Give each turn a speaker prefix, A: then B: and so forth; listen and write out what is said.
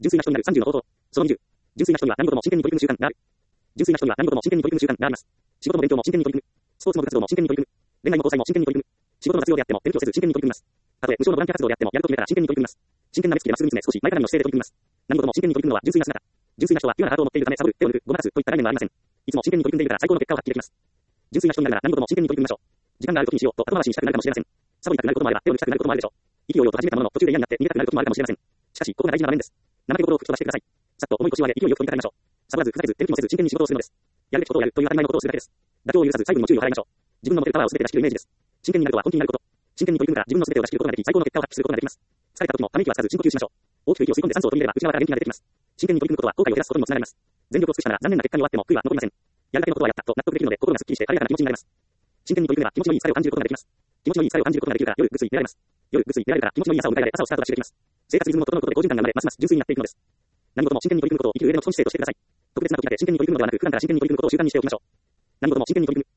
A: 純粋な人になる30の方法。その20。純粋な人には何事も真剣に取り組む習慣がある。純粋な人には何事も真剣に取り組む習慣があります。仕事も勉強も真剣に取り組む。スポーツの部活動も真剣に取り組む。恋愛も交際も真剣に取り組む。仕事の雑用であっても勉強せず真剣に取り組みます。たとえ無償のボランティア活動であってもやると決めたら真剣に取り組みます。真剣な目つきでまっすぐ見つめ少し前かがみの姿勢で取り組みます。何事も真剣に取り組むのは純粋な姿。純粋な人はピュアなハートを持っているためサボる、手を抜く、ごまかすといった概念はありません。いつも真剣に取り組んでいるから最高の結果を発揮できます。純粋な人になるなら何事も真剣に取り組みましょう。時間がある時にしようと後回しにしたくなるかもしれません。サボりたくなることもあれば手を抜きたくなることもあるでしょう。意気揚々と始めたものの途中で嫌になって逃げたくなることもあるかもしれません。しかしここが大事な場面です。怠け心を吹き飛ばしてください。さっと重い腰を上げ勢いよく飛びかかりましょう。サボらずふざけず手抜きもせず真剣に仕事をするのです。やるべきことをやるという当たり前のことをするだけです。妥協を許さず最後にも注意を払いましょう。自分の持てるパワーを全て出し切るイメージです。真剣になるとは本気になること。真剣に取り組むから自分の全てを出し切ることができ最高の結果を発揮することができます。疲れた時もため息はつかず深呼吸しましょう。大きく息を吸い込んで酸素を取り入れれば内側から元気が出てきます。真剣に取り組むことは後悔を減らすことにもつながります。全力を尽くしたなら残念な結果に終わっても悔いは残りません。やるだけのことはやったと納得できるので心がすっきりして軽やかな気持ちになります。真剣に取り組めば気持ちのいい疲れを感じることができます。気持ちのいい疲れを感じることができるから夜ぐっすり寝られます。夜ぐっすり寝られるから気持ちのいい朝を迎えられ朝をスタートができます。生活リズムも整うことで好循環が生まれますます純粋になっていくのです。何事も真剣に取り組むことを生きる上での基本姿勢としてください。特別な時だけ真剣に取り組むのではなく普段から真剣に取り組むことを習慣にしておきましょう。何事も真剣に取り組む。